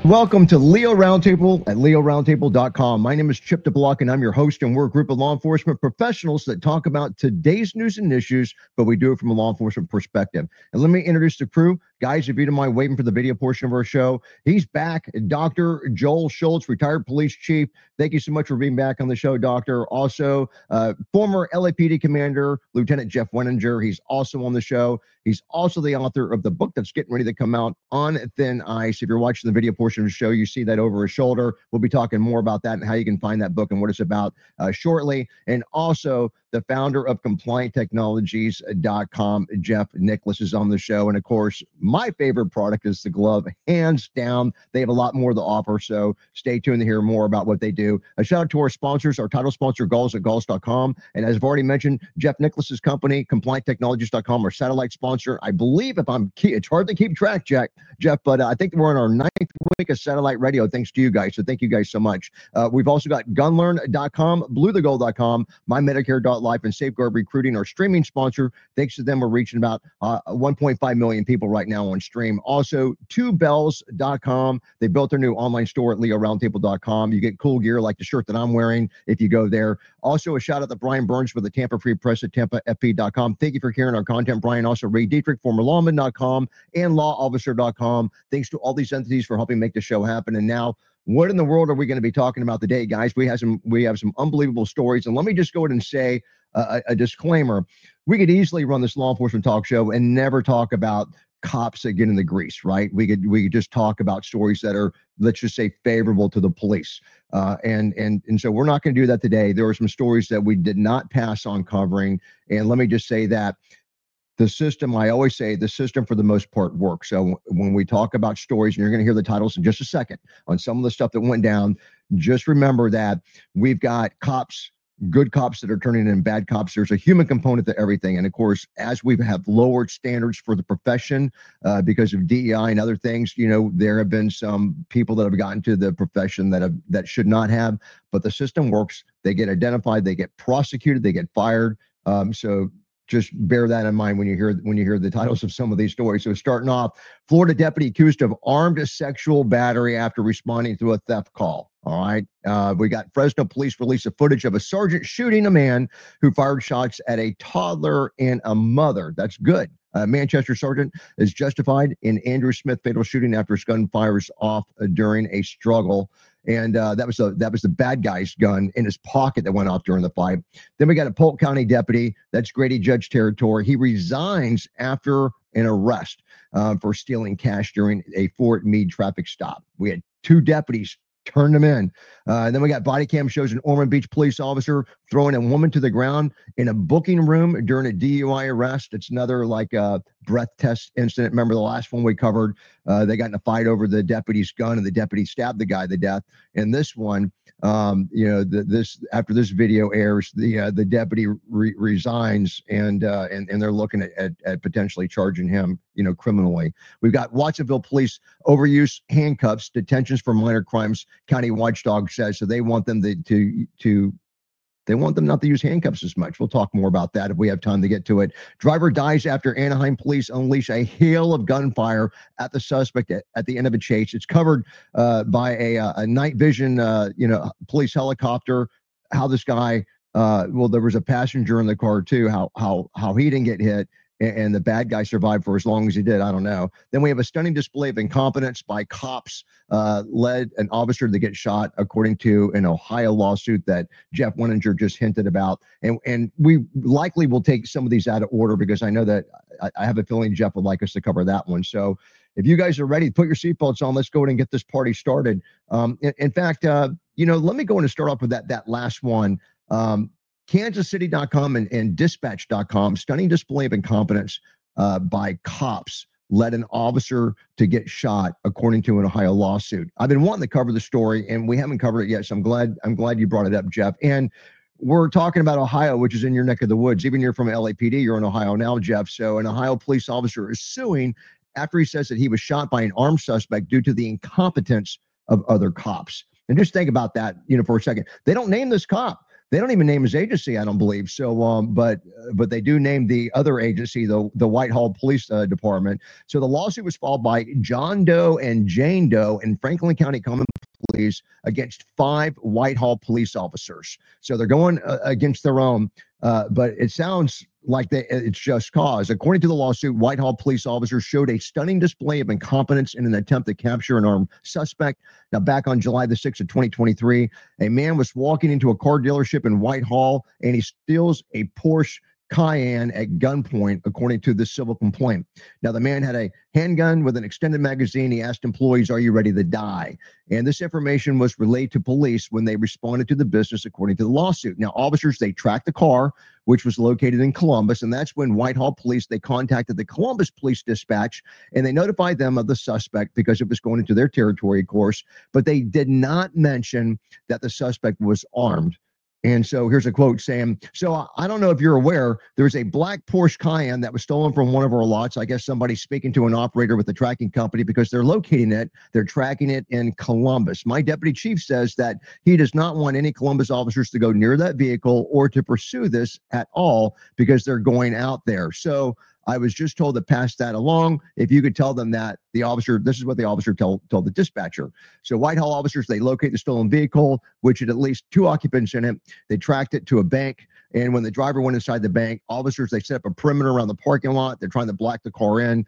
Welcome to Leo Roundtable at leoroundtable.com. My name is Chip DeBlock, and I'm your host, and we're a group of law enforcement professionals that talk about today's news and issues, but we do it from a law enforcement perspective. And let me introduce the crew. Guys, if you don't mind waiting for the video portion of our show, he's back. Dr. Joel Schultz, retired police chief. Thank you so much for being back on the show, Doctor. Also, former LAPD commander, Lieutenant Jeff Wenninger. He's also on the show. He's also the author of the book that's getting ready to come out, On Thin Ice. If you're watching the video portion of the show, you see that over his shoulder. We'll be talking more about that and how you can find that book and what it's about shortly. And also, the founder of CompliantTechnologies.com, Jeff Nicholas, is on the show. And of course, my favorite product is the glove, hands down. They have a lot more to offer, so stay tuned to hear more about what they do. A shout out to our sponsors, our title sponsor, Gulls at Gulls.com. And as I've already mentioned, Jeff Nicholas's company, CompliantTechnologies.com, our satellite sponsor. I believe it's hard to keep track, Jeff, but I think we're in our 9th week of satellite radio, thanks to you guys. So thank you guys so much. We've also got Gunlearn.com, BlueTheGoal.com, MyMedicare.life, and Safeguard Recruiting, our streaming sponsor. Thanks to them, we're reaching about 1.5 million people right now on stream. Also, TwoBells.com. They built their new online store at LeoRoundtable.com. You get cool gear like the shirt that I'm wearing if you go there. Also, a shout out to Brian Burns with the Tampa Free Press at TampaFP.com. Thank you for hearing our content, Brian. Also, Ray Dietrich, former lawman.com and lawofficer.com. Thanks to all these entities for helping make the show happen. And now, what in the world are we going to be talking about today, guys? We have some unbelievable stories. And let me just go ahead and say a disclaimer. We could easily run this law enforcement talk show and never talk about cops that get in the grease, right? We could just talk about stories that are, let's just say, favorable to the police. And so we're not going to do that today. There were some stories that we did not pass on covering. And let me just say that the system, I always say, the system for the most part works. So when we talk about stories, and you're going to hear the titles in just a second on some of the stuff that went down, just remember that we've got cops, good cops that are turning in bad cops. There's a human component to everything. And of course, as we have lowered standards for the profession because of DEI and other things, there have been some people that have gotten to the profession that should not have, but the system works. They get identified, they get prosecuted, they get fired. So just bear that in mind when you hear the titles of some of these stories. So starting off, Florida deputy accused of armed sexual battery after responding to a theft call. All right. We got Fresno police release of footage of a sergeant shooting a man who fired shots at a toddler and a mother. That's good. Manchester sergeant is justified in Andrew Smith fatal shooting after his gun fires off during a struggle. And that was the bad guy's gun in his pocket that went off during the fight. Then we got a Polk County deputy. That's Grady Judge territory. He resigns after an arrest for stealing cash during a Fort Meade traffic stop. We had 2 deputies turn them in. And then we got body cam shows an Ormond Beach police officer throwing a woman to the ground in a booking room during a DUI arrest. It's another breath test incident. Remember the last one we covered? They got in a fight over the deputy's gun and the deputy stabbed the guy to death. And this one, after this video airs, the deputy resigns and they're looking at potentially charging him, criminally. We've got Watsonville police overuse handcuffs, detentions for minor crimes. County watchdog says so they want them they want them not to use handcuffs as much. We'll talk more about that if we have time to get to it. Driver dies after Anaheim police unleash a hail of gunfire at the suspect at the end of a chase. It's covered by a night vision, police helicopter. How this guy, there was a passenger in the car too. How he didn't get hit. And the bad guy survived for as long as he did. I don't know. Then we have a stunning display of incompetence by cops led an officer to get shot, according to an Ohio lawsuit that Jeff Wenninger just hinted about. And we likely will take some of these out of order because I know that I have a feeling Jeff would like us to cover that one. So if you guys are ready, put your seatbelts on. Let's go ahead and get this party started. In fact, let me go in and start off with that last one. KansasCity.com and Dispatch.com, stunning display of incompetence by cops led an officer to get shot, according to an Ohio lawsuit. I've been wanting to cover the story, and we haven't covered it yet, so I'm glad you brought it up, Jeff. And we're talking about Ohio, which is in your neck of the woods. Even you're from LAPD, you're in Ohio now, Jeff. So an Ohio police officer is suing after he says that he was shot by an armed suspect due to the incompetence of other cops. And just think about that, for a second. They don't name this cop. They don't even name his agency, I don't believe. So, but they do name the other agency, the Whitehall Police Department. So the lawsuit was filed by John Doe and Jane Doe in Franklin County Common Police against 5 Whitehall police officers. So they're going against their own, but it sounds like it's just cause. According to the lawsuit, Whitehall police officers showed a stunning display of incompetence in an attempt to capture an armed suspect. Now, back on July the 6th of 2023, a man was walking into a car dealership in Whitehall, and he steals a Porsche Cayenne at gunpoint, according to the civil complaint. Now, the man had a handgun with an extended magazine. He asked employees, "Are you ready to die?" And this information was relayed to police when they responded to the business, according to the lawsuit. Now, officers, they tracked the car, which was located in Columbus, and that's when Whitehall Police, they contacted the Columbus Police Dispatch, and they notified them of the suspect because it was going into their territory, of course, but they did not mention that the suspect was armed. And so here's a quote saying, "So I don't know if you're aware, there's a black Porsche Cayenne that was stolen from one of our lots. I guess somebody's speaking to an operator with the tracking company because they're locating it. They're tracking it in Columbus. My deputy chief says that he does not want any Columbus officers to go near that vehicle or to pursue this at all because they're going out there." So I was just told to pass that along. If you could tell them that the officer, this is what the officer told the dispatcher. So Whitehall officers, they locate the stolen vehicle, which had at least 2 occupants in it. They tracked it to a bank. And when the driver went inside the bank, officers, they set up a perimeter around the parking lot. They're trying to block the car in.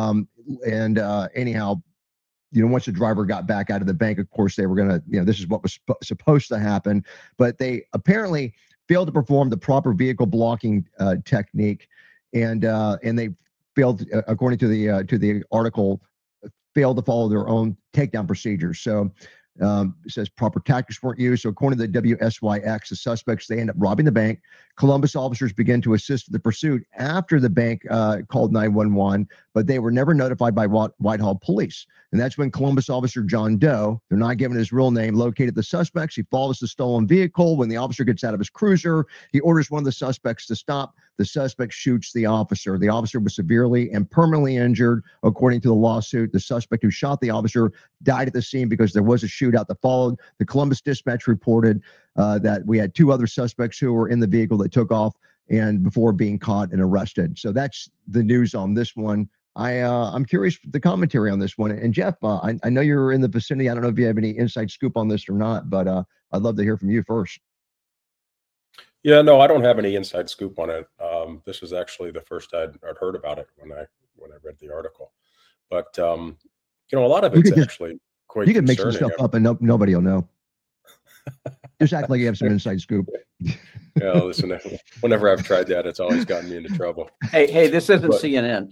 Anyhow, once the driver got back out of the bank, of course, they were going to, this is what was supposed to happen. But they apparently failed to perform the proper vehicle blocking technique. And they failed, according to the article, failed to follow their own takedown procedures. So it says proper tactics weren't used. So according to the WSYX, the suspects, they end up robbing the bank. Columbus officers began to assist the pursuit after the bank called 911, but they were never notified by Whitehall police. And that's when Columbus officer John Doe, they're not giving his real name, located the suspects. He follows the stolen vehicle. When the officer gets out of his cruiser, he orders one of the suspects to stop. The suspect shoots the officer. The officer was severely and permanently injured. According to the lawsuit, the suspect who shot the officer died at the scene because there was a shootout that followed. The Columbus Dispatch reported that we had 2 other suspects who were in the vehicle that took off and before being caught and arrested. So that's the news on this one. I'm curious the commentary on this one. And Jeff, I know you're in the vicinity. I don't know if you have any inside scoop on this or not, but I'd love to hear from you first. Yeah, no, I don't have any inside scoop on it. This was actually the first I'd heard about it when I read the article. But a lot of it's actually quite. You can make some stuff up and nobody will know. Just act like you have some inside scoop. Yeah, listen. Whenever I've tried that, it's always gotten me into trouble. Hey, this isn't CNN.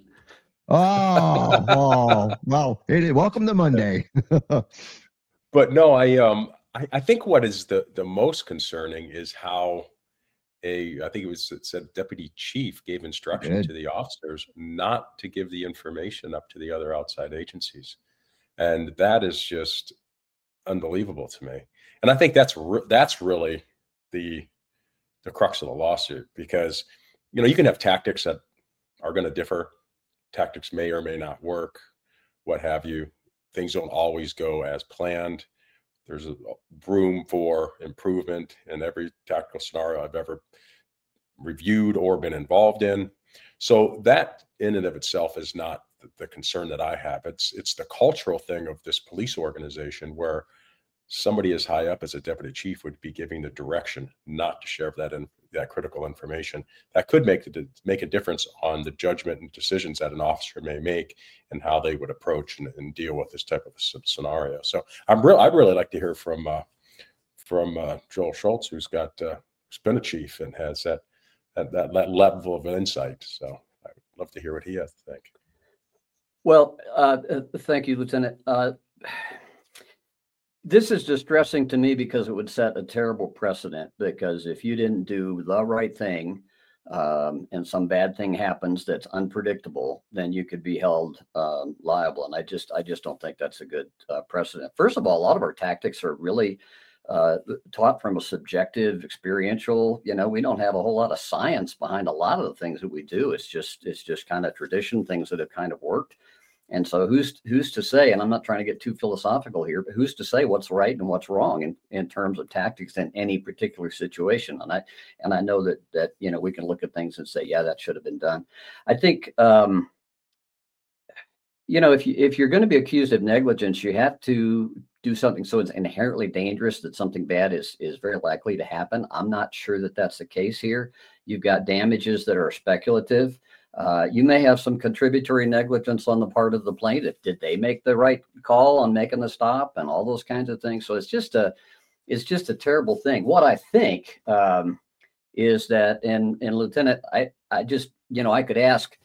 Oh, well, welcome to Monday. But no, I think what is the most concerning is how I think it said deputy chief gave instruction to the officers not to give the information up to the other outside agencies. And that is just unbelievable to me. And I think that's really the crux of the lawsuit, because, you can have tactics that are going to differ. Tactics may or may not work, what have you. Things don't always go as planned. There's a room for improvement in every tactical scenario I've ever reviewed or been involved in. So that in and of itself is not the concern that I have. It's the cultural thing of this police organization where somebody as high up as a deputy chief would be giving the direction not to share that critical information that could make a difference on the judgment and decisions that an officer may make and how they would approach and deal with this type of a scenario. So I'd really like to hear from Joel Schultz, who's been a chief and has that level of insight. So I'd love to hear what he has to think. Well, thank you, Lieutenant. This is distressing to me because it would set a terrible precedent, because if you didn't do the right thing and some bad thing happens that's unpredictable, then you could be held liable. And I just don't think that's a good precedent. First of all, a lot of our tactics are really taught from a subjective, experiential, we don't have a whole lot of science behind a lot of the things that we do. It's just kind of tradition, things that have kind of worked. And so who's to say, and I'm not trying to get too philosophical here, but who's to say what's right and what's wrong in terms of tactics in any particular situation? And I know that we can look at things and say, yeah, that should have been done. I think if you're going to be accused of negligence, you have to do something so it's inherently dangerous that something bad is very likely to happen. I'm not sure that that's the case here. You've got damages that are speculative. You may have some contributory negligence on the part of the plaintiff. Did they make the right call on making the stop and all those kinds of things? So it's just a terrible thing. What I think is that, and Lieutenant, I just, I could ask,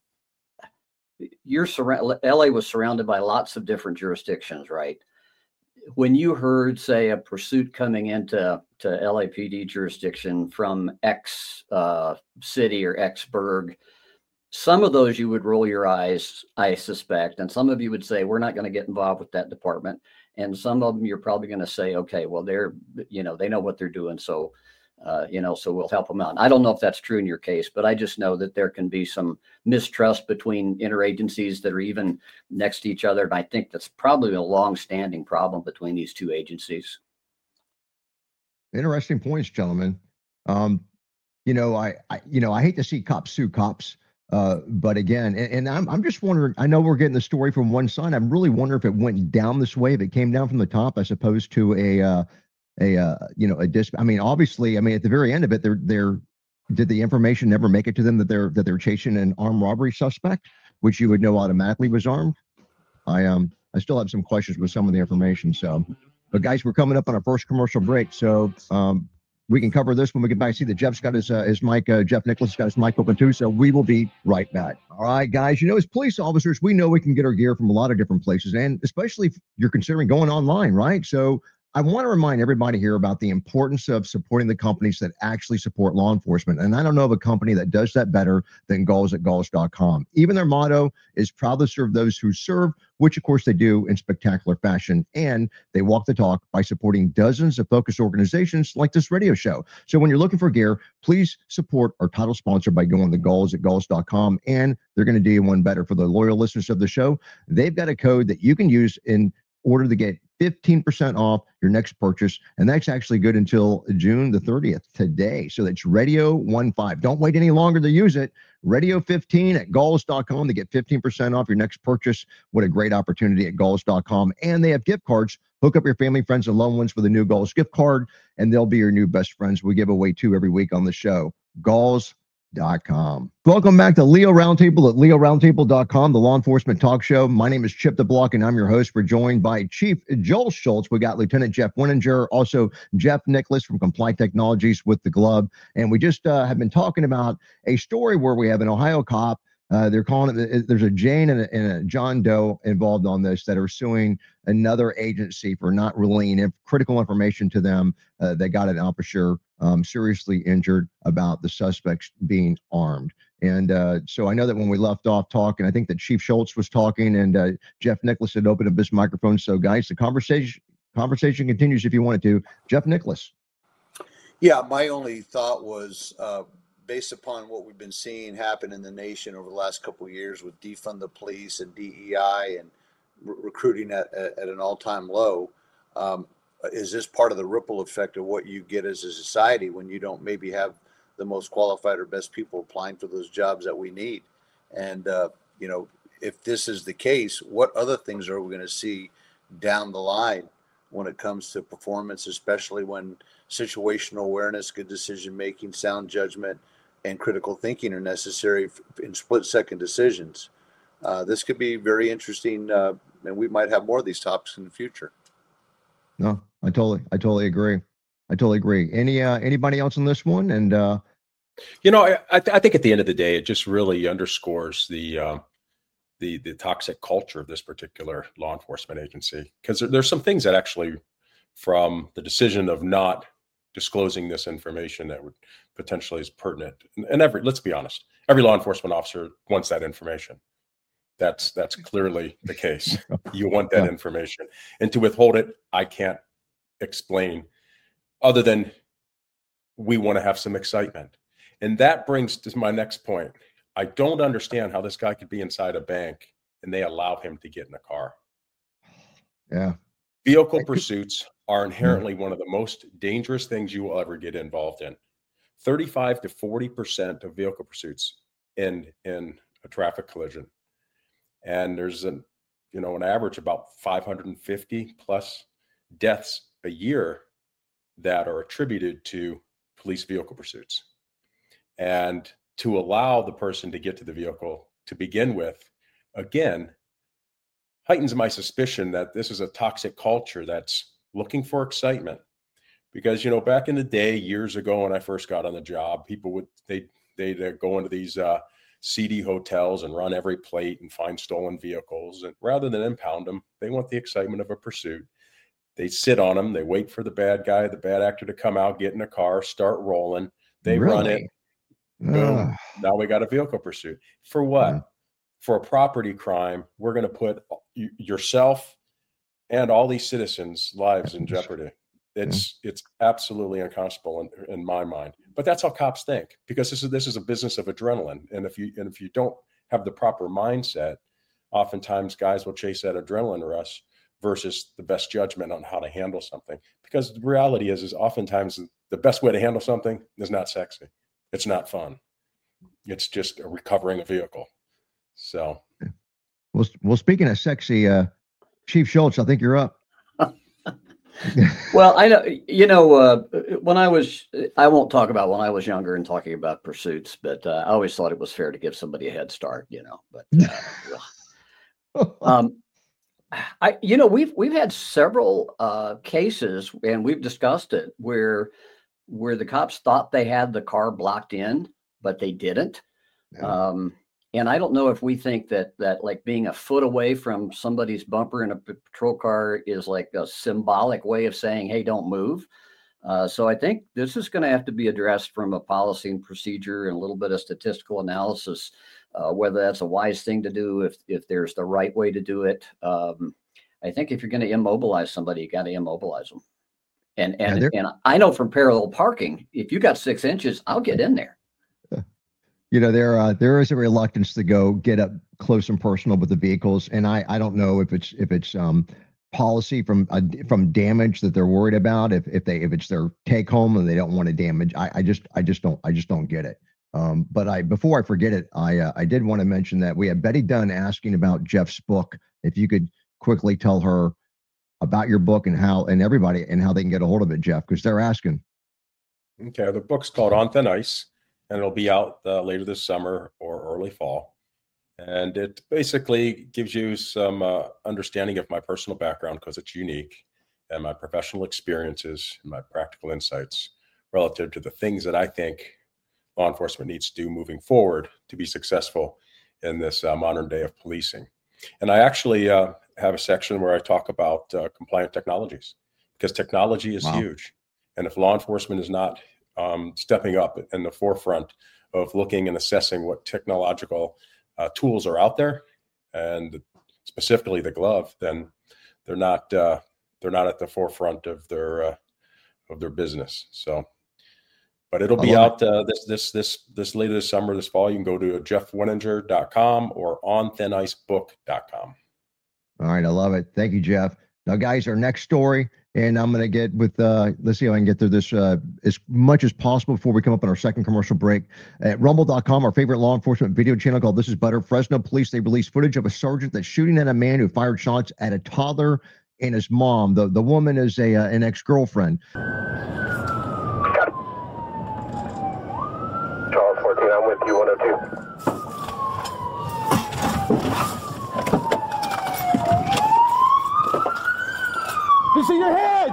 LA was surrounded by lots of different jurisdictions, right? When you heard, say, a pursuit coming into LAPD jurisdiction from X city or X burg, some of those you would roll your eyes, I suspect, and some of you would say, we're not going to get involved with that department. And some of them you're probably going to say, okay, well, they know what they're doing. So, so we'll help them out. I don't know if that's true in your case, but I just know that there can be some mistrust between interagencies that are even next to each other. And I think that's probably a long-standing problem between these two agencies. Interesting points, gentlemen. I hate to see cops sue cops. But again, and I'm just wondering, I know we're getting the story from one side. I'm really wondering if it went down this way, if it came down from the top as opposed to a I mean, obviously, at the very end of it, did the information never make it to them that they're chasing an armed robbery suspect, which you would know automatically was armed? I still have some questions with some of the information. So, but guys, we're coming up on our first commercial break. So, we can cover this when we get back. See that Jeff's got his mic. Jeff Nicholas got his mic open too. So we will be right back. All right, guys. As police officers, we know we can get our gear from a lot of different places, and especially if you're considering going online, right? So I want to remind everybody here about the importance of supporting the companies that actually support law enforcement. And I don't know of a company that does that better than Galls at Galls.com. Even their motto is proud to serve those who serve, which of course they do in spectacular fashion. And they walk the talk by supporting dozens of focused organizations like this radio show. So when you're looking for gear, please support our title sponsor by going to Galls at Galls.com. And they're going to do you one better. For the loyal listeners of the show, they've got a code that you can use in order to get 15% off your next purchase. And that's actually good until June the 30th, today. So that's Radio15. Don't wait any longer to use it. Radio15 at Galls.com to get 15% off your next purchase. What a great opportunity at Galls.com. And they have gift cards. Hook up your family, friends, and loved ones with a new Galls gift card, and they'll be your new best friends. We give away 2 every week on the show. Galls.com. Welcome back to Leo Roundtable at LeoRoundtable.com, the law enforcement talk show. My name is Chip the Block, and I'm your host. We're joined by Chief Joel Schultz. We got Lieutenant Jeff Winninger, also Jeff Nicholas from Comply Technologies with the Glove. And we just have been talking about a story where we have an Ohio cop. They're calling it, there's a Jane and a John Doe involved on this that are suing another agency for not relaying critical information to them. They got an officer seriously injured about the suspects being armed. And so I know that when we left off talking, I think that Chief Schultz was talking and Jeff Nicholas had opened up his microphone. So guys, the conversation continues if you wanted to. Jeff Nicholas. Yeah, my only thought was based upon what we've been seeing happen in the nation over the last couple of years with defund the police and DEI and recruiting at an all-time low. Is this part of the ripple effect of what you get as a society when you don't maybe have the most qualified or best people applying for those jobs that we need? And, if this is the case, what other things are we going to see down the line when it comes to performance, especially when situational awareness, good decision-making, sound judgment, and critical thinking are necessary in split-second decisions? This could be very interesting, and we might have more of these topics in the future. No, I totally agree. Anybody else on this one? And I think at the end of the day, it just really underscores the toxic culture of this particular law enforcement agency, because there's some things that actually, from the decision of not disclosing this information that would potentially is pertinent, and let's be honest, every law enforcement officer wants that information. That's clearly the case. You want that information, and to withhold it, I can't explain other than we want to have some excitement. And that brings to my next point. I don't understand how this guy could be inside a bank and they allow him to get in a car. Yeah. Vehicle pursuits are inherently one of the most dangerous things you will ever get involved in. 35 to 40% of vehicle pursuits end in a traffic collision. And there's an average about 550 plus deaths a year that are attributed to police vehicle pursuits. And to allow the person to get to the vehicle to begin with, again, heightens my suspicion that this is a toxic culture that's looking for excitement. Because, back in the day, years ago, when I first got on the job, people would, they'd go into these seedy hotels and run every plate and find stolen vehicles. And rather than impound them, they want the excitement of a pursuit. They sit on them. They wait for the bad guy, the bad actor to come out, get in a car, start rolling. They run it. Boom. Now we got a vehicle pursuit. For what? For a property crime, we're going to put yourself and all these citizens' lives in jeopardy. It's absolutely unconscionable in my mind. But that's how cops think, because this is a business of adrenaline. And if you don't have the proper mindset, oftentimes guys will chase that adrenaline rush versus the best judgment on how to handle something. Because the reality is oftentimes the best way to handle something is not sexy. It's not fun. It's just recovering a vehicle. So, well, speaking of sexy, Chief Schultz, I think you're up. Well, I know, when I won't talk about when I was younger and talking about pursuits, but I always thought it was fair to give somebody a head start, but we've had several cases, and we've discussed it, where the cops thought they had the car blocked in, but they didn't. Yeah. And I don't know if we think that like being a foot away from somebody's bumper in a patrol car is like a symbolic way of saying, hey, don't move. So I think this is going to have to be addressed from a policy and procedure and a little bit of statistical analysis, whether that's a wise thing to do, if there's the right way to do it. I think if you're going to immobilize somebody, you got to immobilize them. And I know from parallel parking, if you got 6 inches, I'll get in there. There is a reluctance to go get up close and personal with the vehicles, and I don't know if it's policy from damage that they're worried about, if it's their take home and they don't want to damage. I just don't get it. But before I forget it, I did want to mention that we have Betty Dunn asking about Jeff's book. If you could quickly tell her about your book and how they can get a hold of it, Jeff, because they're asking. Okay, the book's called On Thin Ice, and it'll be out later this summer or early fall. And it basically gives you some understanding of my personal background, because it's unique, and my professional experiences and my practical insights relative to the things that I think law enforcement needs to do moving forward to be successful in this modern day of policing. And I actually have a section where I talk about compliant technologies, because technology is huge. And if law enforcement is not stepping up in the forefront of looking and assessing what technological tools are out there, and specifically the glove, then they're not at the forefront of their business. So, but it'll be out this later this summer, this fall. You can go to jeffweninger.com or onthinicebook.com. All right, I love it. Thank you, Jeff. Now, guys, our next story, and I'm going to get with, let's see if I can get through this as much as possible before we come up on our second commercial break. At rumble.com, our favorite law enforcement video channel called This Is Butter, Fresno police, they released footage of a sergeant that's shooting at a man who fired shots at a toddler and his mom. The woman is an ex-girlfriend. Charles 14, I'm with you, 102. You see your head!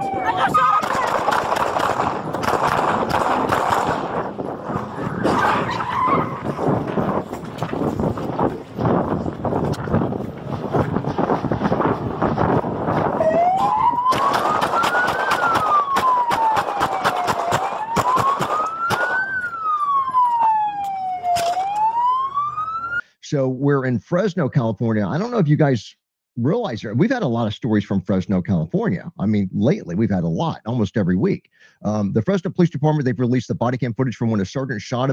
So we're in Fresno, California. I don't know if you guys realize here, we've had a lot of stories from Fresno, California. I mean, lately we've had a lot, almost every week. The Fresno Police Department, they've released the body cam footage from when a sergeant shot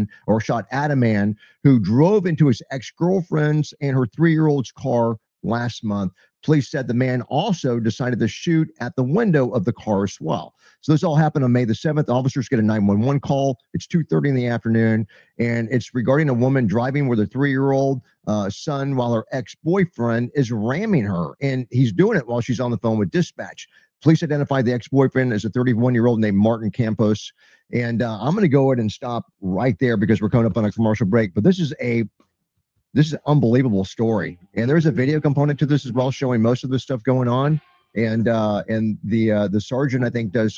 at a man who drove into his ex-girlfriend's and her 3-year-old's car last month. Police said the man also decided to shoot at the window of the car as well. So this all happened on May the 7th. Officers get a 911 call. It's 2:30 in the afternoon, and it's regarding a woman driving with her 3-year-old son while her ex-boyfriend is ramming her, and he's doing it while she's on the phone with dispatch. Police identified the ex-boyfriend as a 31-year-old named Martin Campos, and I'm going to go ahead and stop right there because we're coming up on a commercial break. But this is an unbelievable story, and there's a video component to this as well, showing most of this stuff going on. And the sergeant, I think, does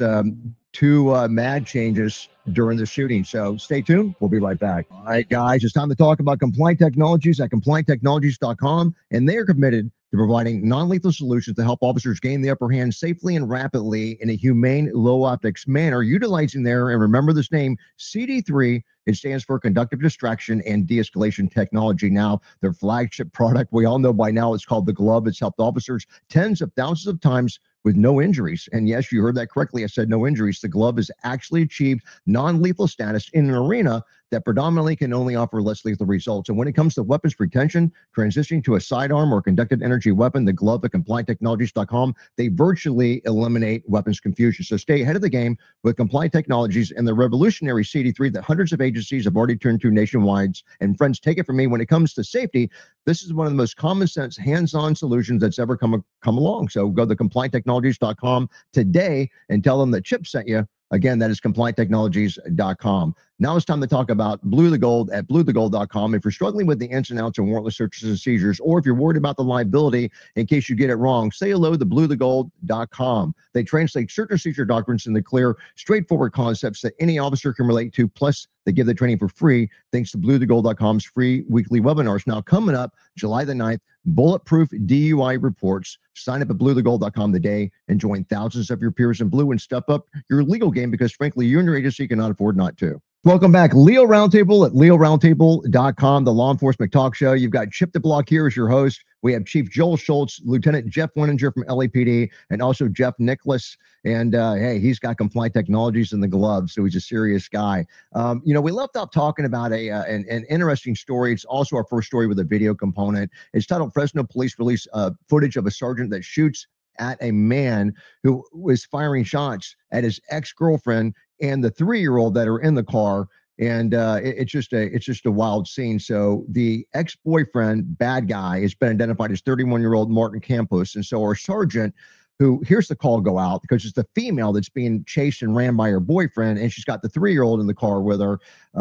2 mad changes during the shooting. So stay tuned. We'll be right back. All right, guys, it's time to talk about Compliant Technologies at CompliantTechnologies.com, and they are committed to providing non-lethal solutions to help officers gain the upper hand safely and rapidly in a humane, low-optics manner, utilizing their, and remember this name, CD3. It stands for Conductive Distraction and De-escalation Technology. Now, their flagship product, we all know by now, it's called the Glove. It's helped officers tens of thousands of times with no injuries. And yes, you heard that correctly. I said no injuries. The Glove has actually achieved non-lethal status in an arena that predominantly can only offer less lethal results. And when it comes to weapons retention, transitioning to a sidearm or conducted energy weapon, the Glove at CompliantTechnologies.com, they virtually eliminate weapons confusion. So stay ahead of the game with Compliant Technologies and the revolutionary CD3 that hundreds of agencies have already turned to nationwide. And friends, take it from me, when it comes to safety, this is one of the most common sense, hands-on solutions that's ever come along. So go to CompliantTechnologies.com today and tell them that Chip sent you. Again, that is CompliantTechnologies.com. Now it's time to talk about Blue the Gold at BlueTheGold.com. If you're struggling with the ins and outs of warrantless searches and seizures, or if you're worried about the liability in case you get it wrong, say hello to BlueTheGold.com. They translate search and seizure doctrines into clear, straightforward concepts that any officer can relate to. Plus, they give the training for free thanks to BlueTheGold.com's free weekly webinars. Now, coming up July the 9th, bulletproof DUI reports. Sign up at BlueTheGold.com today and join thousands of your peers in blue and step up your legal game, because frankly, you and your agency cannot afford not to. Welcome back. Leo Roundtable at LeoRoundtable.com, the law enforcement talk show. You've got Chip DeBlock here as your host. We have Chief Joel Schultz, Lieutenant Jeff Winninger from LAPD, and also Jeff Nicholas. And hey, he's got Compliant Technologies in the glove, so he's a serious guy. We left off talking about an interesting story. It's also our first story with a video component. It's titled Fresno Police Release Footage of a Sergeant that Shoots at a Man Who Was Firing Shots at His Ex-Girlfriend and the 3-year-old that are in the car. And it's just a wild scene. So the ex-boyfriend, bad guy, has been identified as 31-year-old Martin Campos. And so our sergeant, who hears the call go out because it's the female that's being chased and ran by her boyfriend, and she's got the 3-year-old in the car with her.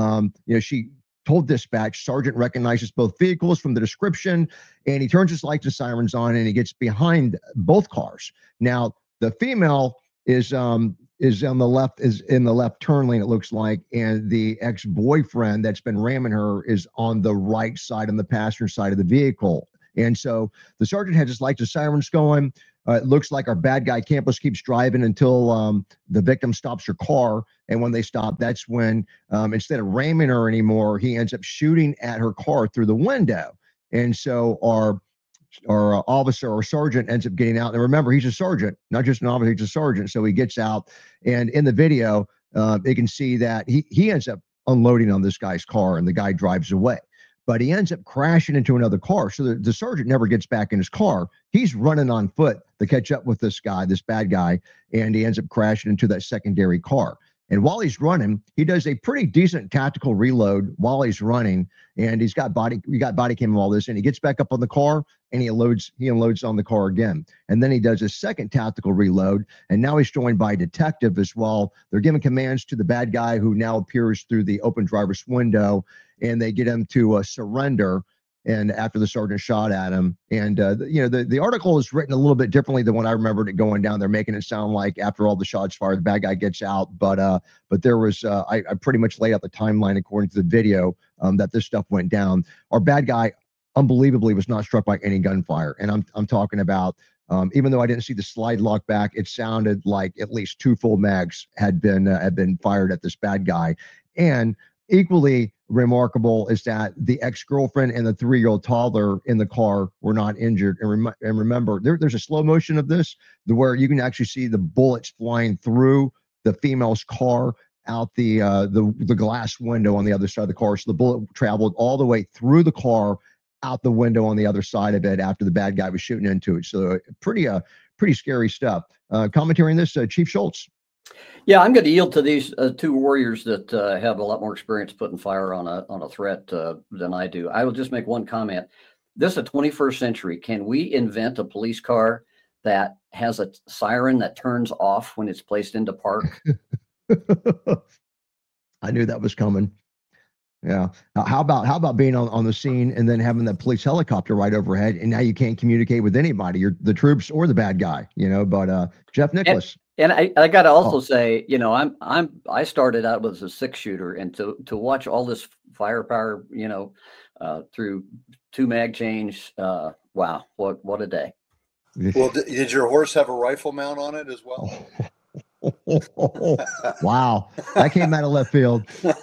She told dispatch, sergeant recognizes both vehicles from the description, and he turns his lights and sirens on, and he gets behind both cars. Now, the female is in the left turn lane, it looks like, and the ex-boyfriend that's been ramming her is on the right side, on the passenger side of the vehicle. And so the sergeant has his lights and sirens going. It looks like our bad guy Campos keeps driving until the victim stops her car. And when they stop, that's when instead of ramming her anymore, he ends up shooting at her car through the window. And so our officer or sergeant ends up getting out. And remember, he's a sergeant, not just an officer, he's a sergeant. So he gets out, and in the video, they can see that he ends up unloading on this guy's car, and the guy drives away. But he ends up crashing into another car. So the sergeant never gets back in his car. He's running on foot to catch up with this guy, this bad guy, and he ends up crashing into that secondary car. And while he's running, he does a pretty decent tactical reload while he's running, and we got body cam and all this, and he gets back up on the car and he unloads on the car again. And then he does a second tactical reload, and now he's joined by a detective as well. They're giving commands to the bad guy, who now appears through the open driver's window, and they get him to surrender. And after the sergeant shot at him, and the article is written a little bit differently than what I remembered it going down. They're making it sound like after all the shots fired, the bad guy gets out. But there was I pretty much laid out the timeline according to the video that this stuff went down. Our bad guy, unbelievably, was not struck by any gunfire, and I'm talking about. Even though I didn't see the slide lock back, it sounded like at least 2 full mags had been fired at this bad guy. And equally remarkable is that the ex-girlfriend and the 3-year-old toddler in the car were not injured. And remember, there's a slow motion of this where you can actually see the bullets flying through the female's car out the glass window on the other side of the car. So the bullet traveled all the way through the car out the window on the other side of it after the bad guy was shooting into it. So pretty scary stuff. Commentary on this, Chief Schultz. Yeah, I'm going to yield to these two warriors that have a lot more experience putting fire on a threat than I do. I will just make one comment. This is the 21st century. Can we invent a police car that has a siren that turns off when it's placed into park? I knew that was coming. Yeah. How about being on the scene and then having that police helicopter right overhead, and now you can't communicate with anybody, the troops or the bad guy, but Jeff Nicholas. And I got to also say, I started out with a 6-shooter, and to watch all this firepower, through 2 mag change. Wow. What a day. Well, did your horse have a rifle mount on it as well? Wow. That came out of left field.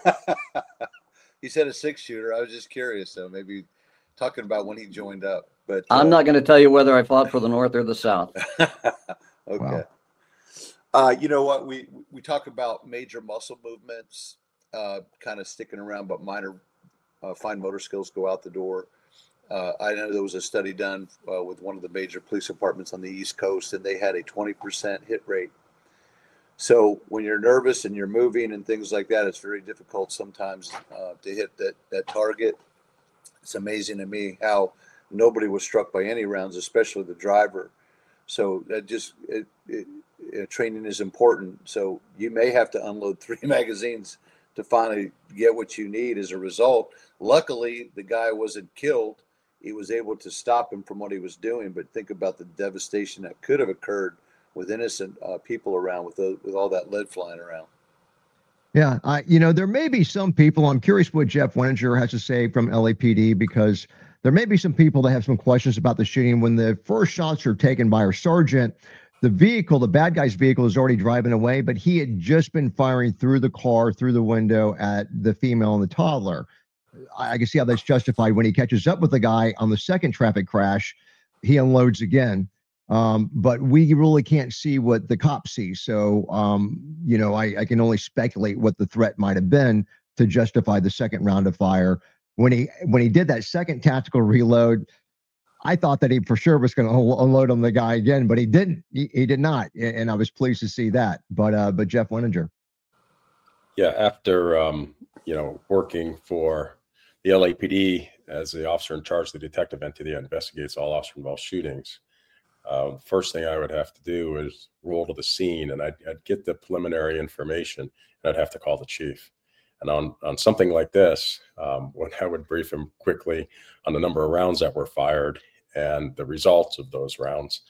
He said a 6-shooter. I was just curious, so maybe talking about when he joined up. But I'm not going to tell you whether I fought for the North or the South. Okay. Wow. You know what? We talk about major muscle movements, kind of sticking around, but minor fine motor skills go out the door. I know there was a study done with one of the major police departments on the East Coast, and they had a 20% hit rate. So when you're nervous and you're moving and things like that, it's very difficult sometimes to hit that target. It's amazing to me how nobody was struck by any rounds, especially the driver. So that training is important. So you may have to unload 3 magazines to finally get what you need as a result. Luckily, the guy wasn't killed. He was able to stop him from what he was doing. But think about the devastation that could have occurred with innocent people around, with all that lead flying around. Yeah, there may be some people. I'm curious what Jeff Weninger has to say from LAPD, because there may be some people that have some questions about the shooting. When the first shots are taken by our sergeant, the bad guy's vehicle is already driving away, but he had just been firing through the car, through the window at the female and the toddler. I can see how that's justified. When he catches up with the guy on the second traffic crash, he unloads again. But we really can't see what the cops see. So, I can only speculate what the threat might have been to justify the second round of fire. When he did that second tactical reload, I thought that he for sure was going to unload on the guy again, but he didn't. He did not, and I was pleased to see that. But Jeff Weninger. Yeah, after working for the LAPD as the officer in charge of the detective entity that investigates all officer-involved shootings, first thing I would have to do is roll to the scene, and I'd get the preliminary information, and I'd have to call the chief. And on something like this, when I would brief him quickly on the number of rounds that were fired and the results of those rounds,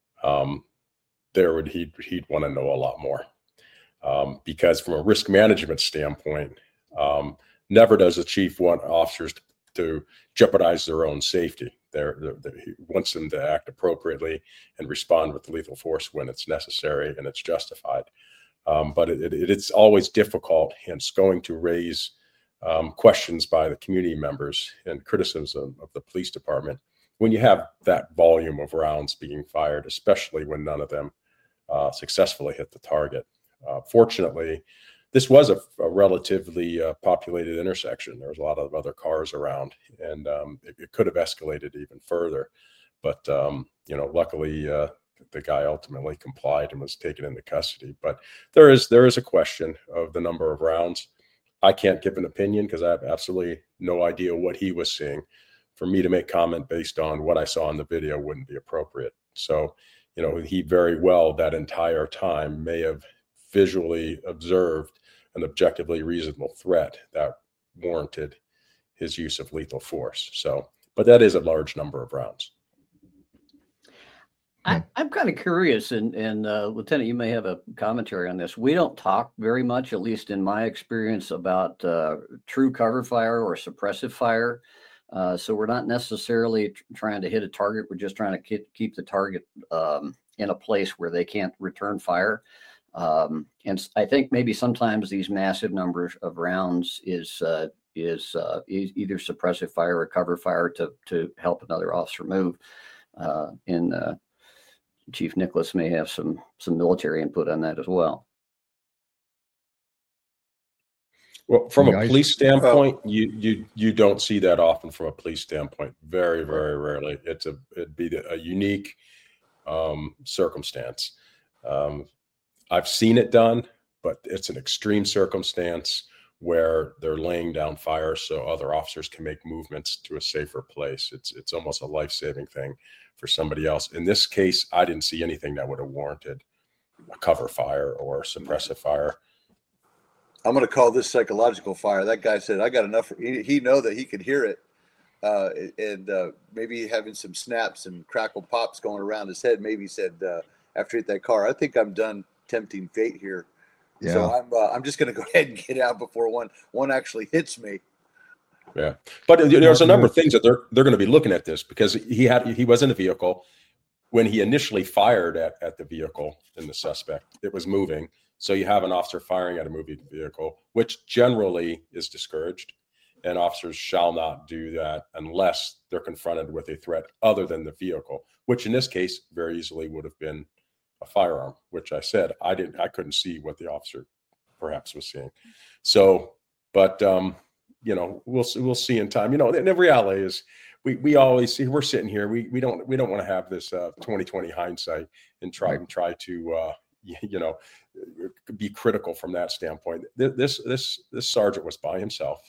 he'd want to know a lot more. Because from a risk management standpoint, never does a chief want officers to jeopardize their own safety. He wants them to act appropriately and respond with lethal force when it's necessary and it's justified. But it's always difficult, and it's going to raise questions by the community members and criticism of the police department when you have that volume of rounds being fired, especially when none of them successfully hit the target. Fortunately, this was a relatively populated intersection. There was a lot of other cars around, and it could have escalated even further. But, luckily, the guy ultimately complied and was taken into custody. But there is a question of the number of rounds. I can't give an opinion because I have absolutely no idea what he was seeing. For me to make comment based on what I saw in the video wouldn't be appropriate. So, he very well that entire time may have visually observed an objectively reasonable threat that warranted his use of lethal force. So, but that is a large number of rounds. I'm kind of curious, and Lieutenant, you may have a commentary on this. We don't talk very much, at least in my experience, about true cover fire or suppressive fire. So we're not necessarily trying to hit a target. We're just trying to keep the target in a place where they can't return fire. And I think maybe sometimes these massive numbers of rounds is is either suppressive fire or cover fire to help another officer move. Chief Nicholas may have some military input on that as well. Well, from a police standpoint, you don't see that often from a police standpoint. Very, very rarely. It'd be a unique circumstance. I've seen it done, but it's an extreme circumstance where they're laying down fire so other officers can make movements to a safer place. It's almost a life-saving thing for somebody else. In this case, I didn't see anything that would have warranted a cover fire or suppressive fire. I'm going to call this psychological fire. That guy said, I got enough. He know that he could hear it. And maybe having some snaps and crackle pops going around his head. Maybe he said, after he hit that car, I think I'm done tempting fate here. Yeah. So I'm just going to go ahead and get out before one actually hits me. Yeah. But there's a number of things that they're going to be looking at this, because he was in the vehicle when he initially fired at the vehicle in the suspect. It was moving. So you have an officer firing at a moving vehicle, which generally is discouraged, and officers shall not do that unless they're confronted with a threat other than the vehicle, which in this case very easily would have been a firearm, which I said I couldn't see what the officer perhaps was seeing. So, but we'll see in time. And the reality is we always see, we're sitting here, we don't want to have this 2020 hindsight and try to be critical from that standpoint. This sergeant was by himself,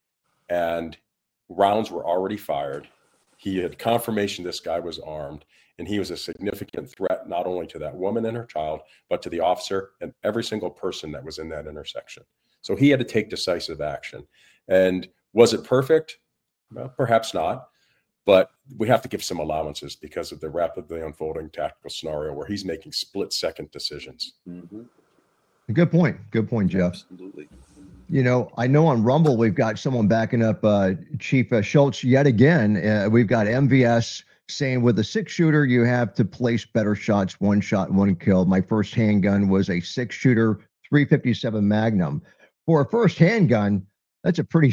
and rounds were already fired. He had confirmation this guy was armed, and he was a significant threat not only to that woman and her child, but to the officer and every single person that was in that intersection. So he had to take decisive action. And was it perfect? Well, perhaps not. But we have to give some allowances because of the rapidly unfolding tactical scenario where he's making split-second decisions. Mm-hmm. Good point. Good point, Jeff. Absolutely. I know on Rumble we've got someone backing up Chief Schultz yet again. We've got MVS saying with a 6-shooter, you have to place better shots, 1 shot, 1 kill. My first handgun was a 6-shooter 357 Magnum. For a first handgun, that's a pretty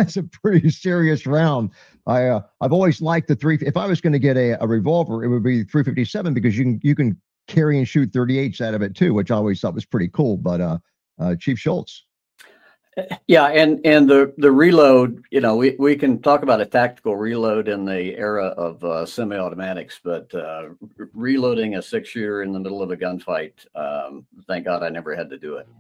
serious round. I've always liked the 3. If I was going to get a revolver, it would be 357 because you can carry and shoot 38s out of it too, which I always thought was pretty cool. But Chief Schultz. Yeah, and the reload, we can talk about a tactical reload in the era of semi-automatics, but reloading a 6-shooter in the middle of a gunfight, thank God I never had to do it.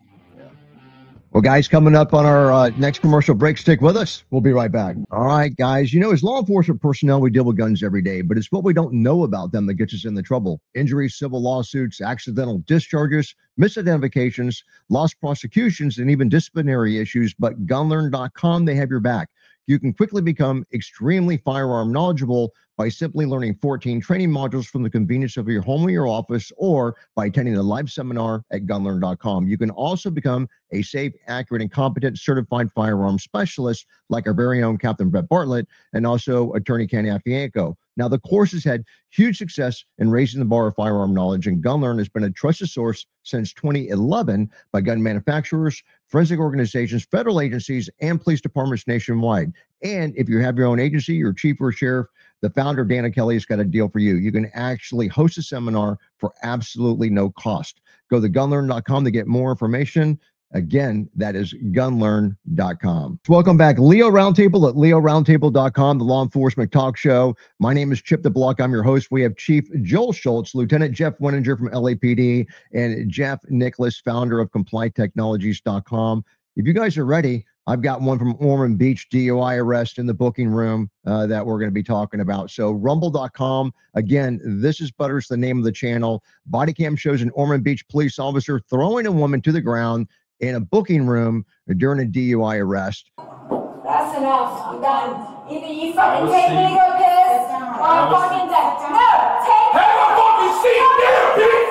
Well, guys, coming up on our next commercial break, stick with us. We'll be right back. All right, guys, as law enforcement personnel, we deal with guns every day, but it's what we don't know about them that gets us in the trouble. Injuries, civil lawsuits, accidental discharges, misidentifications, lost prosecutions, and even disciplinary issues. But gunlearn.com, they have your back. You can quickly become extremely firearm knowledgeable by simply learning 14 training modules from the convenience of your home or your office, or by attending a live seminar at gunlearn.com. You can also become a safe, accurate, and competent certified firearm specialist like our very own Captain Brett Bartlett and also Attorney Ken Afianco. Now, the course has had huge success in raising the bar of firearm knowledge, and GunLearn has been a trusted source since 2011 by gun manufacturers, forensic organizations, federal agencies, and police departments nationwide. And if you have your own agency, your chief or sheriff, the founder, Dana Kelly, has got a deal for you. You can actually host a seminar for absolutely no cost. Go to gunlearn.com to get more information. Again, that is gunlearn.com. Welcome back. Leo Roundtable at leoroundtable.com, the law enforcement talk show. My name is Chip DeBlock. I'm your host. We have Chief Joel Schultz, Lieutenant Jeff Winninger from LAPD, and Jeff Nicholas, founder of ComplyTechnologies.com. If you guys are ready, I've got one from Ormond Beach DUI arrest in the booking room that we're going to be talking about. So rumble.com. Again, This Is Butters, the name of the channel. Body cam shows an Ormond Beach police officer throwing a woman to the ground in a booking room during a DUI arrest. That's enough. I'm done. Either you fucking take me to go piss, or I'm fucking dead. No, take me. Have a fucking seat down,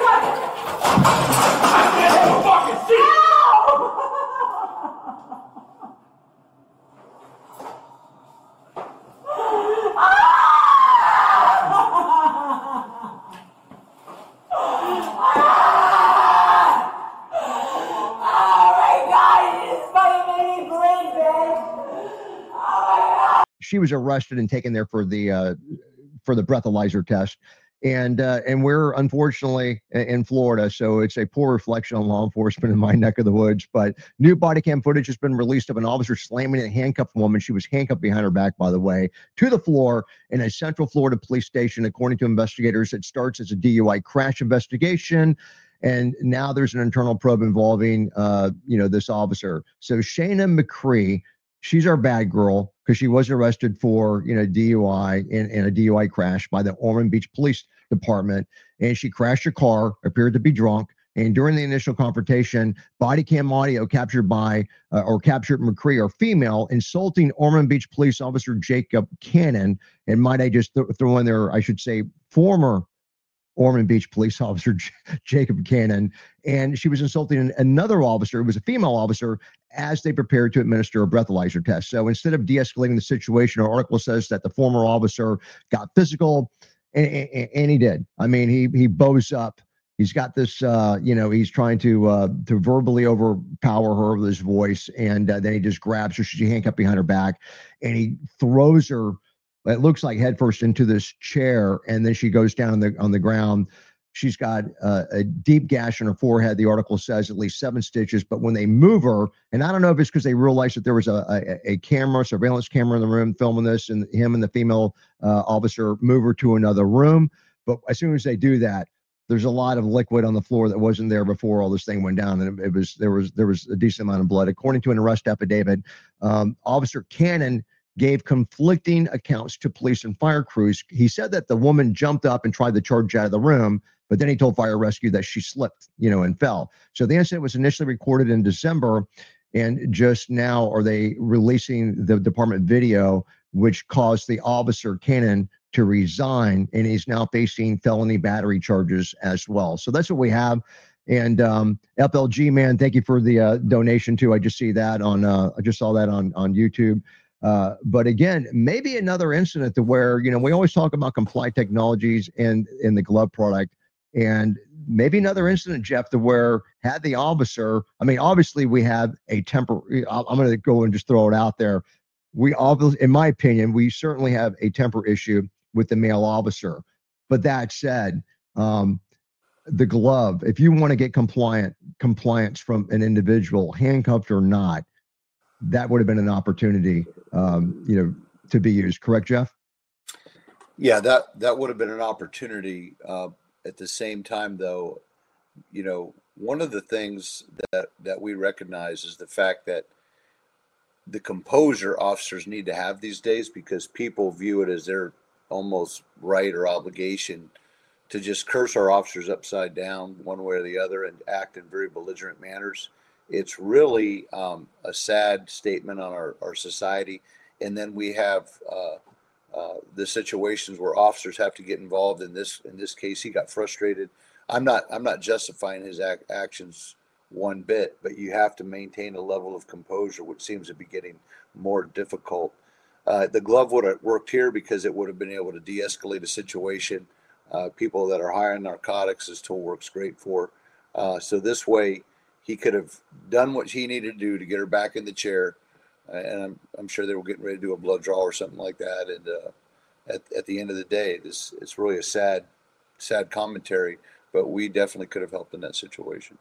bitch! I can't have a fucking seat! she was arrested and taken there for the breathalyzer test. And we're unfortunately in Florida, so it's a poor reflection on law enforcement in my neck of the woods. But new body cam footage has been released of an officer slamming a handcuffed woman. She was handcuffed behind her back, by the way, to the floor in a Central Florida police station. According to investigators, it starts as a DUI crash investigation. And now there's an internal probe involving, this officer. So Shayna McCree, she's our bad girl because she was arrested for, DUI in a DUI crash by the Ormond Beach Police Department. And she crashed her car, appeared to be drunk. And during the initial confrontation, body cam audio captured McCree, or female, insulting Ormond Beach Police Officer Jacob Cannon. And might I just throw in there, I should say, former Ormond Beach Police Officer Jacob Cannon. And she was insulting another officer, who was a female officer, as they prepared to administer a breathalyzer test. So instead of de-escalating the situation, our article says that the former officer got physical, and he did. I mean, he bows up. He's got this, he's trying to verbally overpower her with his voice, and then he just grabs her. She's handcuffed behind her back, and he throws her, it looks like, headfirst into this chair, and then she goes down on the ground. She's got a deep gash on her forehead. The article says at least 7 stitches. But when they move her, and I don't know if it's because they realized that there was a camera, surveillance camera in the room filming this, and him and the female officer move her to another room. But as soon as they do that, there's a lot of liquid on the floor that wasn't there before all this thing went down, and there was a decent amount of blood. According to an arrest affidavit, Officer Cannon gave conflicting accounts to police and fire crews. He said that the woman jumped up and tried to charge out of the room, but then he told fire rescue that she slipped, and fell. So the incident was initially recorded in December, and just now are they releasing the department video, which caused the officer Cannon to resign, and he's now facing felony battery charges as well. So that's what we have. And FLG, man, thank you for the donation too. I just see that I just saw that on YouTube. But again, maybe another incident to where, we always talk about Comply Technologies and in the glove product, and maybe another incident, Jeff, to where had the officer, I mean, obviously we have a temper. I'm going to go and just throw it out there. We obviously, in my opinion, we certainly have a temper issue with the male officer. But that said, the glove, if you want to get compliance from an individual, handcuffed or not, that would have been an opportunity, to be used. Correct, Jeff? Yeah, that would have been an opportunity. At the same time, though, one of the things that we recognize is the fact that the composure officers need to have these days, because people view it as their almost right or obligation to just curse our officers upside down one way or the other and act in very belligerent manners. It's really a sad statement on our society. And then we have the situations where officers have to get involved. In this case, he got frustrated. I'm not justifying his actions one bit, but you have to maintain a level of composure, which seems to be getting more difficult. The glove would have worked here because it would have been able to de-escalate a situation. People that are high on narcotics, this tool works great for. So this way, he could have done what he needed to do to get her back in the chair. And I'm sure they were getting ready to do a blood draw or something like that. And at the end of the day, it's really a sad commentary, but we definitely could have helped in that situation.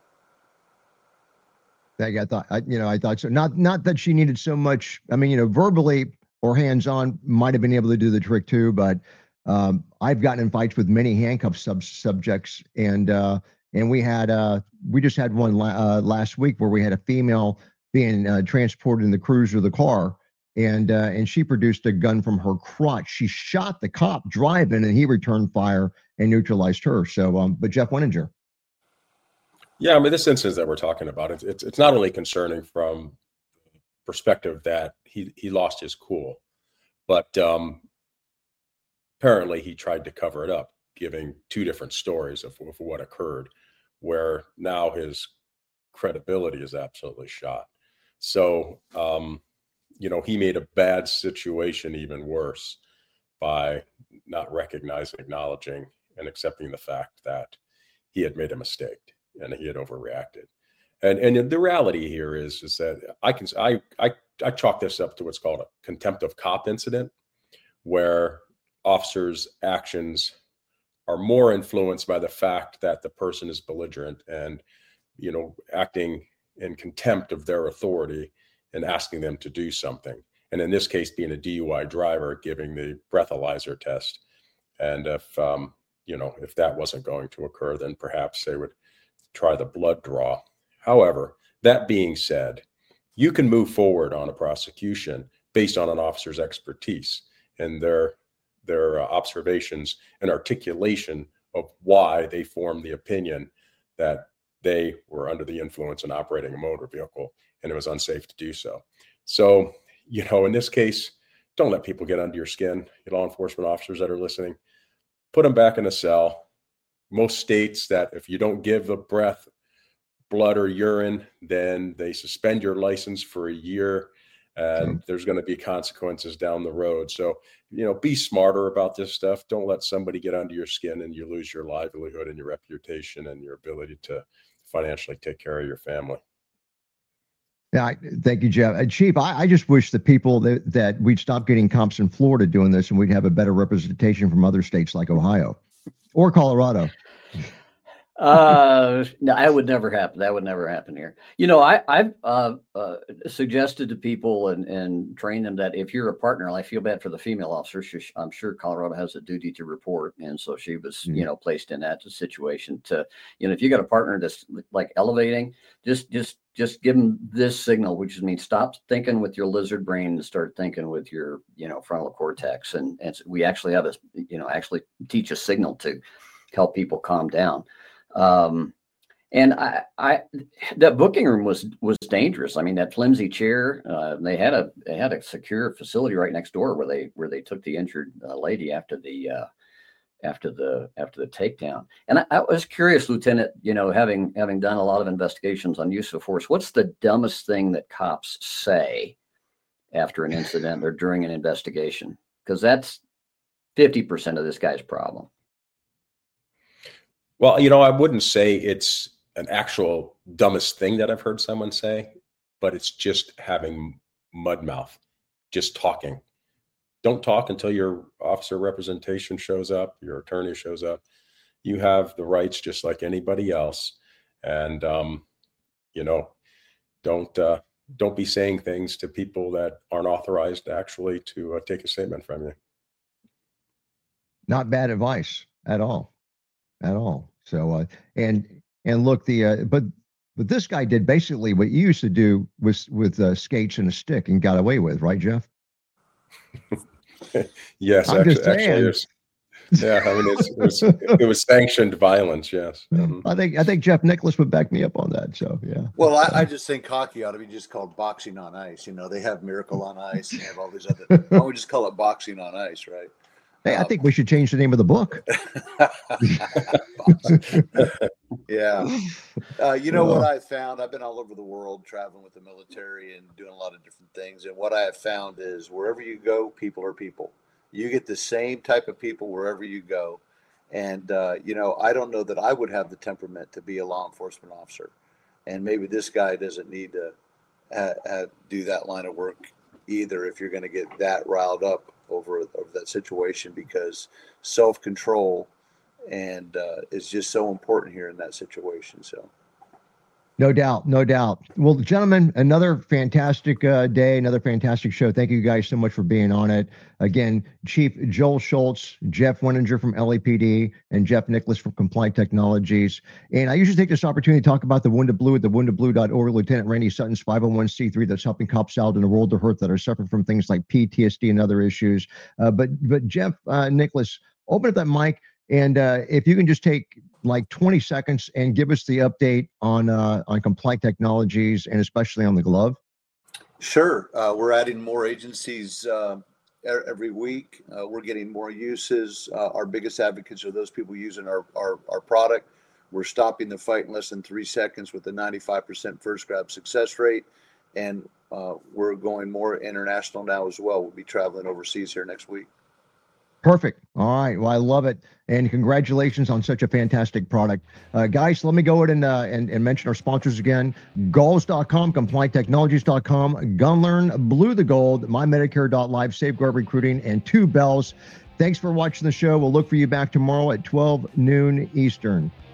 I thought so. Not that she needed so much. I mean, verbally or hands-on might have been able to do the trick too, but I've gotten in fights with many handcuffed subjects, and we just had one last week where we had a female being transported in the cruiser of the car, and she produced a gun from her crotch. She shot the cop driving, and he returned fire and neutralized her. So, but Jeff Wenninger. Yeah, I mean, this instance that we're talking about, it's not only concerning from the perspective that he lost his cool, but apparently he tried to cover it up, giving 2 different stories of what occurred, where now his credibility is absolutely shot. So, he made a bad situation even worse by not recognizing, acknowledging, and accepting the fact that he had made a mistake and he had overreacted. And the reality here is that I I chalk this up to what's called a contempt of cop incident, where officers' actions are more influenced by the fact that the person is belligerent and, acting in contempt of their authority and asking them to do something. And in this case, being a DUI driver, giving the breathalyzer test. And if that wasn't going to occur, then perhaps they would try the blood draw. However, that being said, you can move forward on a prosecution based on an officer's expertise and their observations and articulation of why they formed the opinion that they were under the influence and operating a motor vehicle and it was unsafe to do so. So, in this case, don't let people get under your skin. Law enforcement officers that are listening, put them back in a cell. Most states that if you don't give the breath, blood, or urine, then they suspend your license for a year, and there's going to be consequences down the road. So, be smarter about this stuff. Don't let somebody get under your skin and you lose your livelihood and your reputation and your ability to financially take care of your family. Yeah, thank you, Jeff. Chief, I just wish the people that we'd stop getting cops in Florida doing this and we'd have a better representation from other states like Ohio or Colorado. No, that would never happen. That would never happen here. I've suggested to people and trained them that if you're a partner, I feel bad for the female officer. I'm sure Colorado has a duty to report. And so she was, placed in that situation to, if you got a partner that's like elevating, just give them this signal, which means stop thinking with your lizard brain and start thinking with your, frontal cortex. And we actually have actually teach a signal to help people calm down. And that booking room was dangerous. I mean, that flimsy chair, they had a secure facility right next door where they took the injured lady after the takedown. And I was curious, Lieutenant, having done a lot of investigations on use of force, what's the dumbest thing that cops say after an incident or during an investigation? Because that's 50% of this guy's problem. Well, I wouldn't say it's an actual dumbest thing that I've heard someone say, but it's just having mud mouth, just talking. Don't talk until your officer representation shows up, your attorney shows up. You have the rights just like anybody else. And, don't be saying things to people that aren't authorized actually to take a statement from you. Not bad advice at all. So, and look, but this guy did basically what you used to do with skates and a stick and got away with, right, Jeff? Yes, actually, yeah. I mean, it was sanctioned violence. Yes. I think Jeff Nicholas would back me up on that. So, yeah. Well, I just think hockey ought to be just called boxing on ice. They have Miracle on Ice and they have all these other. Why don't we just call it boxing on ice, right? Hey, I think we should change the name of the book. Yeah. What I found, I've been all over the world traveling with the military and doing a lot of different things. And what I have found is wherever you go, people are people. You get the same type of people wherever you go. And, I don't know that I would have the temperament to be a law enforcement officer. And maybe this guy doesn't need to do that line of work either if you're going to get that riled up over that situation, because self-control and is just so important here in that situation. So no doubt. Well, gentlemen, another fantastic day, another fantastic show. Thank you guys so much for being on it. Again, Chief Joel Schultz, Jeff Weninger from LAPD, and Jeff Nicholas from Compliant Technologies. And I usually take this opportunity to talk about the Wounded Blue at thewoundedblue.org. Lieutenant Randy Sutton's 501c3 that's helping cops out in the world of hurt that are suffering from things like PTSD and other issues. But Jeff Nicholas, open up that mic. And if you can just take like 20 seconds and give us the update on Compliant Technologies and especially on the glove. Sure. We're adding more agencies every week. We're getting more uses. Our biggest advocates are those people using our product. We're stopping the fight in less than 3 seconds with a 95% first grab success rate. And we're going more international now as well. We'll be traveling overseas here next week. Perfect. All right. Well, I love it. And congratulations on such a fantastic product. Guys, let me go ahead and mention our sponsors again. Galls.com, CompliantTechnologies.com, GunLearn, Blue the Gold, MyMedicare.live, Safeguard Recruiting, and 2 Bells. Thanks for watching the show. We'll look for you back tomorrow at 12 noon Eastern.